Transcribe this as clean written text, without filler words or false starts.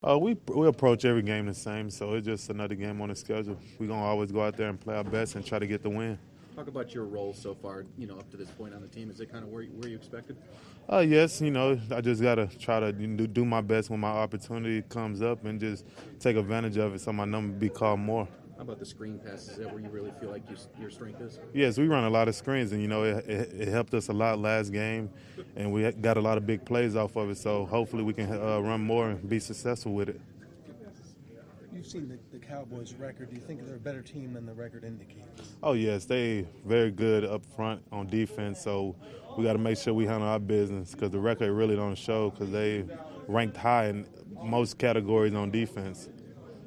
We approach every game the same, so it's just another game on the schedule. We're gonna always go out there and play our best and try to get the win. Talk about your role so far, up to this point on the team. Is it kind of where you expected? Yes, I just gotta try to do my best when my opportunity comes up and just take advantage of it so my number be called more. How about the screen passes? Is that where you really feel like your strength is? Yes, we run a lot of screens, and it helped us a lot last game, and we got a lot of big plays off of it. So hopefully we can run more and be successful with it. You've seen the Cowboys' record. Do you think they're a better team than the record indicates? Oh yes, they very good up front on defense. So we got to make sure we handle our business because the record really don't show because they ranked high in most categories on defense.